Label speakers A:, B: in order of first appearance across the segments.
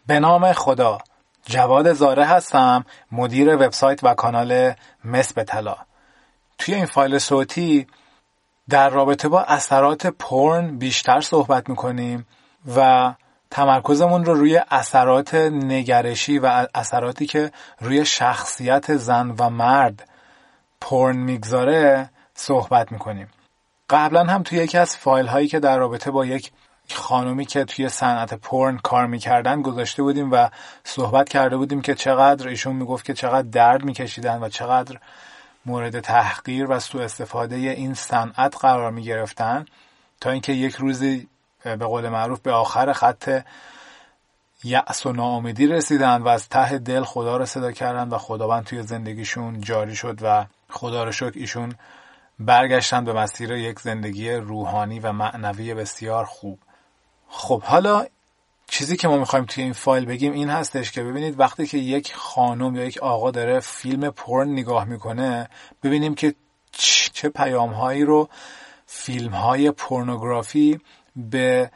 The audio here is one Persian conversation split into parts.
A: به نام خدا، جواد زاره هستم، مدیر وبسایت و کانال مس به طلا. توی این فایل صوتی در رابطه با اثرات پورن بیشتر صحبت میکنیم و تمرکزمون رو روی اثرات نگرشی و اثراتی که روی شخصیت زن و مرد پورن میگذاره صحبت میکنیم. قبلا هم توی یکی از فایل هایی که در رابطه با یک خانومی که توی صنعت پورن کار میکردن گذاشته بودیم و صحبت کرده بودیم که چقدر ایشون میگفت که چقدر درد میکشیدن و چقدر مورد تحقیر و سوء استفاده این صنعت قرار میگرفتن، تا اینکه یک روزی به قول معروف به آخر خط یأس و ناامیدی رسیدن و از ته دل خدا رو صدا کردن و خداوند توی زندگیشون جاری شد و خدا رو شکر ایشون برگشتن به مسیر یک زندگی روحانی و معنوی بسیار خوب. خب حالا چیزی که ما میخوایم توی این فایل بگیم این هستش که ببینید وقتی که یک خانم یا یک آقا داره فیلم پورن نگاه میکنه، ببینیم که چه پیامهایی رو فیلمهای پورنوگرافی به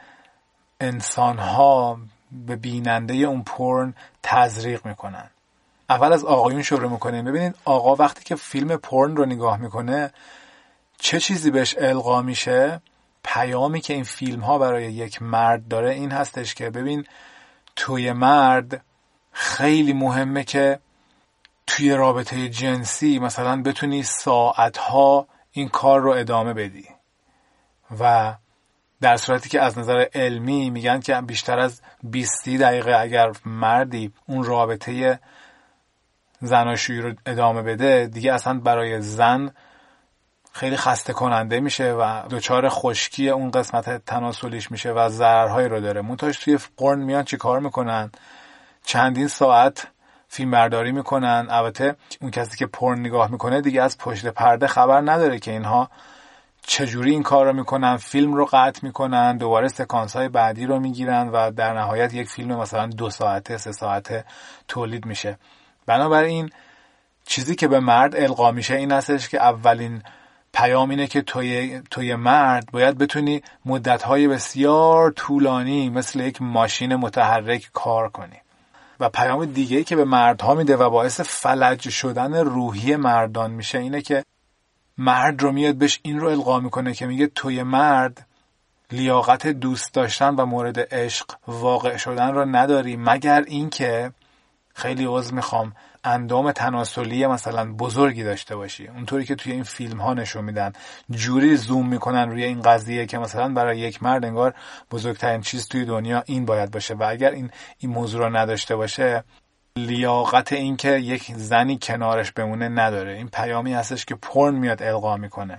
A: انسانها، به بیننده اون پورن تزریق میکنن. اول از آقایون شروع میکنیم. ببینید آقا وقتی که فیلم پورن رو نگاه میکنه چه چیزی بهش القا میشه؟ پیامی که این فیلم ها برای یک مرد داره این هستش که ببین توی مرد خیلی مهمه که توی رابطه جنسی مثلا بتونی ساعتها این کار رو ادامه بدی، و در صورتی که از نظر علمی میگن که بیشتر از 20 دقیقه اگر مردی اون رابطه زناشویی رو ادامه بده دیگه اصلا برای زن خیلی خسته کننده میشه و دچار خشکی اون قسمت تناسلیش میشه و ضررهایی رو داره. منتهاش توی پورن میان چی کار میکنن؟ چندین ساعت فیلم برداری میکنن. البته اون کسی که پورن نگاه میکنه دیگه از پشت پرده خبر نداره که اینها چجوری این کار رو میکنن. فیلم رو قطع میکنن، دوباره سکانس های بعدی رو میگیرن و در نهایت یک فیلم مثلا 2 ساعته 3 ساعته تولید میشه. بنابراین چیزی که به مرد القا میشه این هستش که اولین پیام اینه که توی مرد باید بتونی مدت‌های بسیار طولانی مثل یک ماشین متحرک کار کنی. و پیام دیگه‌ای که به مردها میده و باعث فلج شدن روحی مردان میشه اینه که مرد رو میاد بهش این رو القا میکنه که میگه توی مرد لیاقت دوست داشتن و مورد عشق واقع شدن رو نداری، مگر اینکه خیلی عذر میخوام اندام تناسلی مثلا بزرگی داشته باشی. اونطوری که توی این فیلم ها نشون میدن، جوری زوم میکنن روی این قضیه که مثلا برای یک مرد انگار بزرگترین چیز توی دنیا این باید باشه و اگر این موضوع رو نداشته باشه لیاقت این که یک زنی کنارش بمونه نداره. این پیامی هستش که پورن میاد القا میکنه.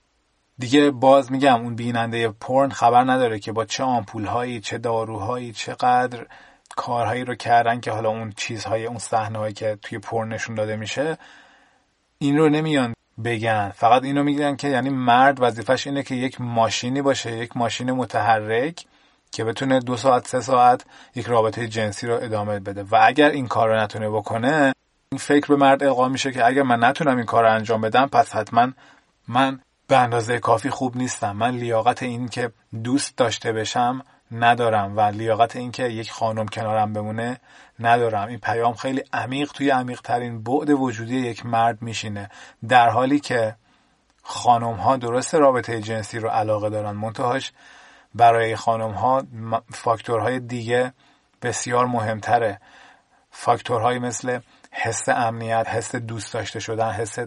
A: دیگه باز میگم اون بیننده پورن خبر نداره که با چه آمپولهایی، چه داروهایی، چقدر کارهایی رو کردن که حالا اون چیزهای، اون صحنه‌هایی که توی پورن نشون داده میشه این رو نمیان بگن. فقط اینو میگن که یعنی مرد وظیفش اینه که یک ماشینی باشه، یک ماشین متحرک که بتونه 2 ساعت 3 ساعت یک رابطه جنسی رو ادامه بده. و اگر این کار رو نتونه بکنه این فکر به مرد القا میشه که اگر من نتونم این کار رو انجام بدم پس حتما من به اندازه کافی خوب نیستم، من لیاقت این که دوست داشته بشم ندارم و لیاقت این که یک خانم کنارم بمونه ندارم. این پیام خیلی عمیق توی عمیق ترین بعد وجودی یک مرد میشینه، در حالی که خانم ها درست رابطه جنسی رو علاقه دارن، منتهاش برای خانم ها فاکتورهای دیگه بسیار مهمتره. فاکتورهای مثل حس امنیت، حس دوست داشته شدن، حس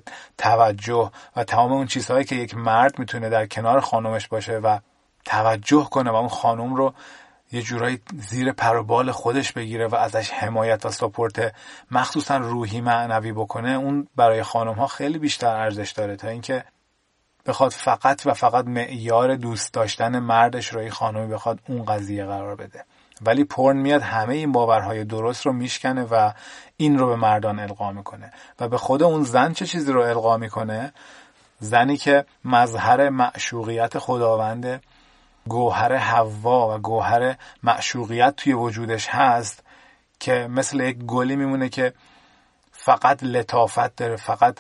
A: توجه و تمام اون چیزهایی که یک مرد میتونه در کنار خانمش باشه و توجه کنه و اون خانم رو یه جورایی زیر پر و بال خودش بگیره و ازش حمایت و ساپورت مخصوصا روحی معنوی بکنه، اون برای خانم ها خیلی بیشتر ارزش داره تا اینکه بخواد فقط و فقط معیار دوست داشتن مردش رو این خانمی بخواد اون قضیه قرار بده. ولی پورن میاد همه این باورهای درست رو میشکنه و این رو به مردان القا میکنه. و به خود اون زن چه چیزی رو القا میکنه؟ زنی که مظهر معشوقیت خداونده، گوهر حوا و گوهر معشوقیت توی وجودش هست، که مثل یک گلی میمونه که فقط لطافت داره، فقط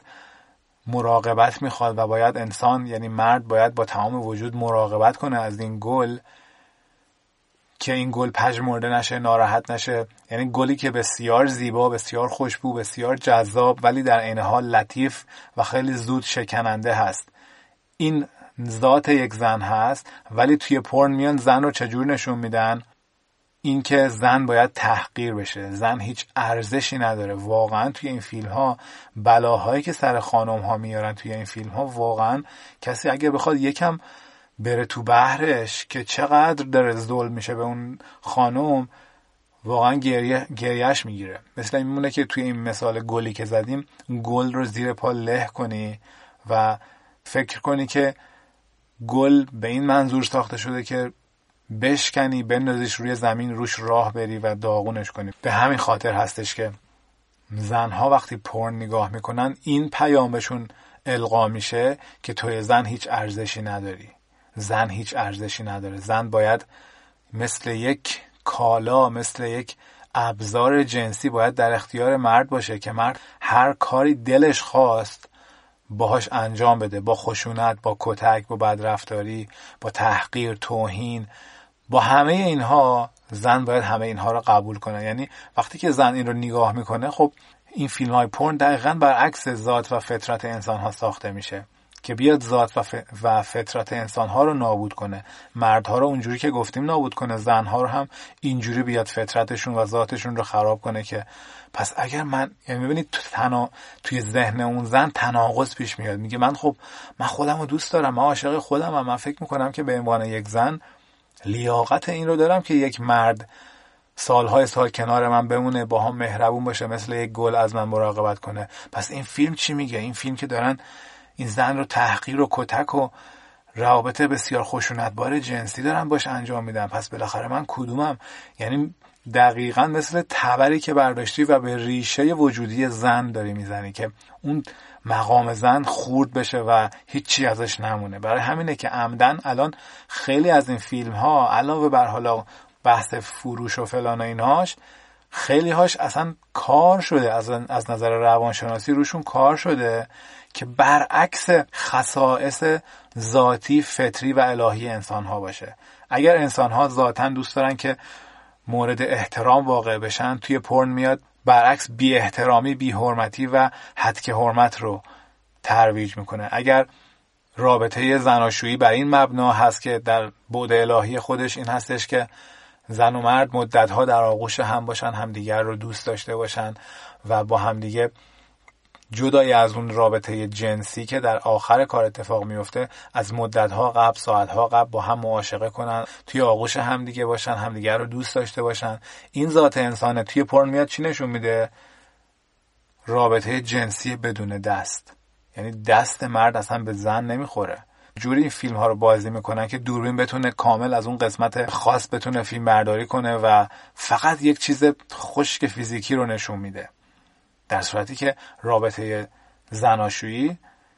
A: مراقبت میخواد و باید انسان، یعنی مرد، باید با تمام وجود مراقبت کنه از این گل که این گل پژمرده نشه، ناراحت نشه، یعنی گلی که بسیار زیبا، بسیار خوشبو، بسیار جذاب، ولی در عین حال لطیف و خیلی زود شکننده هست. این ذات یک زن هست، ولی توی پورن میان زن رو چجور نشون میدن؟ این که زن باید تحقیر بشه، زن هیچ ارزشی نداره. واقعا توی این فیلم ها بلاهایی که سر خانم ها میارن توی این فیلم ها، واقعا کسی اگه بخواد یکم بره تو بحرش که چقدر داره ظلم میشه به اون خانم، واقعا گریهش میگیره. مثل این میمونه که توی این مثال گلی که زدیم، گل رو زیر پا له کنی و فکر کنی که گل به این منظور ساخته شده که بشکنی، بندازیش روی زمین، روش راه بری و داغونش کنی. به همین خاطر هستش که زنها وقتی پورن نگاه میکنن این پیامشون القا میشه که توی زن هیچ ارزشی نداری، زن هیچ ارزشی نداره. زن باید مثل یک کالا، مثل یک ابزار جنسی باید در اختیار مرد باشه که مرد هر کاری دلش خواست باهاش انجام بده، با خشونت، با کتک، با بدرفتاری، با تحقیر، توهین، با همه اینها زن باید همه اینها رو قبول کنه. یعنی وقتی که زن این رو نگاه میکنه، خب این فیلم های پورن دقیقاً برعکس ذات و فطرت انسان ها ساخته میشه که بیاد ذات و فطرت انسان ها رو نابود کنه، مردها رو اونجوری که گفتیم نابود کنه، زنها رو هم اینجوری بیاد فطرتشون و ذاتشون رو خراب کنه. که پس اگر من، یعنی میبینید توی ذهن اون زن تناقض پیش میاد، میگه من خودم رو دوست دارم، من عاشق خودم، من فکر میکنم که به عنوان یک زن لیاقت این رو دارم که یک مرد سالهای سال کنار من بمونه، با هم مهربون باشه، مثل یک گل از من مراقبت کنه. پس این فیلم چی میگه؟ این فیلم که دارن این زن رو تحقیر و کتک و روابط بسیار خشونتبار جنسی دارن باش انجام میدن، پس بالاخره من کدومم؟ یعنی دقیقاً مثل تبری که برداشتی و به ریشه وجودی زن داری میزنی که اون مقام زن خورد بشه و هیچی ازش نمونه. برای همینه که عمدن الان خیلی از این فیلم ها علاوه بر حالا بحث فروش و فلان و اینهاش، خیلی هاش اصلا کار شده، از نظر روانشناسی روشون کار شده که برعکس خصائص ذاتی، فطری و الهی انسان ها باشه. اگر انسان ها ذاتاً دوست دارن که مورد احترام واقع بشن، توی پورن میاد برعکس بی احترامی، بی حرمتی و هتک حرمت رو ترویج میکنه. اگر رابطه زناشویی بر این مبنا هست که در بعد الهی خودش این هستش که زن و مرد مدتها در آغوش هم باشن، همدیگر رو دوست داشته باشن و با همدیگه جدای از اون رابطه جنسی که در آخر کار اتفاق میفته، از مدتها قبل، ساعتها قبل با هم معاشقه کنن، توی آغوش همدیگه باشن، همدیگر رو دوست داشته باشن. این ذات انسانه. توی پورن میاد چی نشون میده؟ رابطه جنسی بدون دست، یعنی دست مرد اصلا به زن نمیخوره. جوری این فیلم ها رو بازی میکنن که دوربین بتونه کامل از اون قسمت خاص بتونه فیلم برداری کنه و فقط یک چیز خشک فیزیکی رو نشون میده، در صورتی که رابطه زناشویی،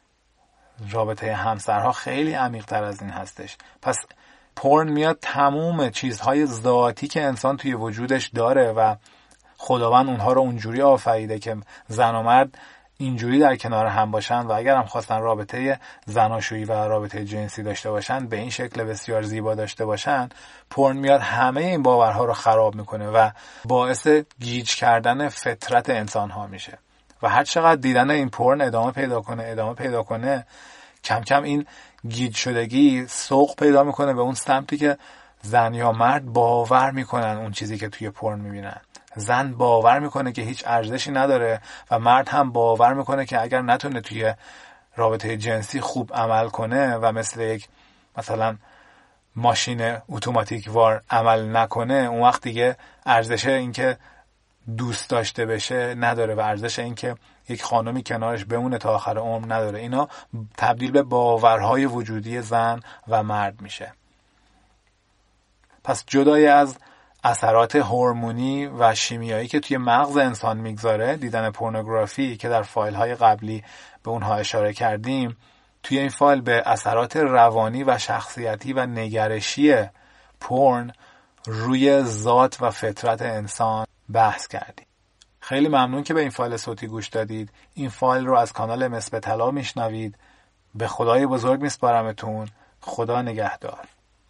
A: رابطه همسرها خیلی عمیق‌تر از این هستش. پس پورن میاد تموم چیزهای ذاتی که انسان توی وجودش داره و خداوند اونها رو اونجوری آفریده که زن و مرد اینجوری در کنار هم باشن و اگر هم خواستن رابطه زناشویی و رابطه جنسی داشته باشن به این شکل بسیار زیبا داشته باشن، پورن میاد همه این باورها رو خراب میکنه و باعث گیج کردن فطرت انسان ها میشه. و هر چقدر دیدن این پورن ادامه پیدا کنه، کم کم این گیج شدگی سوق پیدا میکنه به اون سمتی که زن یا مرد باور میکنن اون چیزی که توی پورن میبینن. زن باور میکنه که هیچ ارزشی نداره و مرد هم باور میکنه که اگر نتونه توی رابطه جنسی خوب عمل کنه و مثل یک مثلا ماشین اتوماتیک وار عمل نکنه، اون وقت دیگه ارزش این که دوست داشته بشه نداره و ارزش این که یک خانمی کنارش بمونه تا آخر عمر نداره. اینا تبدیل به باورهای وجودی زن و مرد میشه. پس جدای از اثرات هورمونی و شیمیایی که توی مغز انسان میگذاره، دیدن پورنوگرافی که در فایل‌های قبلی به اونها اشاره کردیم، توی این فایل به اثرات روانی و شخصیتی و نگرشی پورن روی ذات و فطرت انسان بحث کردیم. خیلی ممنون که به این فایل صوتی گوش دادید. این فایل رو از کانال مس به طلا میشنوید. به خدای بزرگ میسپارمتون. خدا نگهدار.